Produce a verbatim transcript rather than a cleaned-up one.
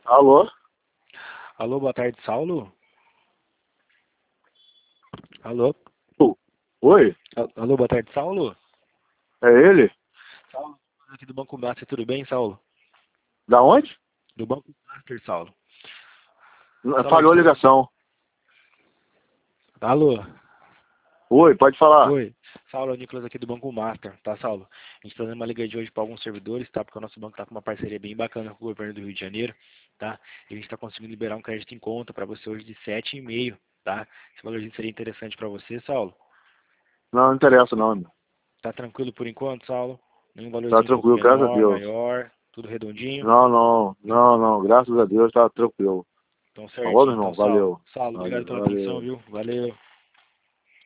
Alô? Alô, boa tarde, Saulo? Alô? Oi? A- Alô, boa tarde, Saulo? É ele? Saulo, aqui do Banco Master, tudo bem, Saulo? Da onde? Do Banco Master, Saulo. Falhou a aqui. ligação. Alô? Oi, pode falar. Oi. Saulo, é o Nicolas aqui do Banco Master, tá, Saulo? A gente tá dando uma ligadinha hoje para alguns servidores, tá? Porque o nosso banco tá com uma parceria bem bacana com o governo do Rio de Janeiro, tá? E a gente tá conseguindo liberar um crédito em conta para você hoje de sete vírgula cinco, tá? Esse valorzinho seria interessante para você, Saulo? Não, não interessa não, meu. Tá tranquilo por enquanto, Saulo? Nenhum Tá valorzinho um pouco tranquilo, graças a menor, Deus. maior, tudo redondinho? Não, não, não, não, graças a Deus tá tranquilo. Então Tá bom, meu certinho, então irmão? Saulo. Valeu. Saulo, obrigado Valeu, pela atenção, valeu. viu? Valeu.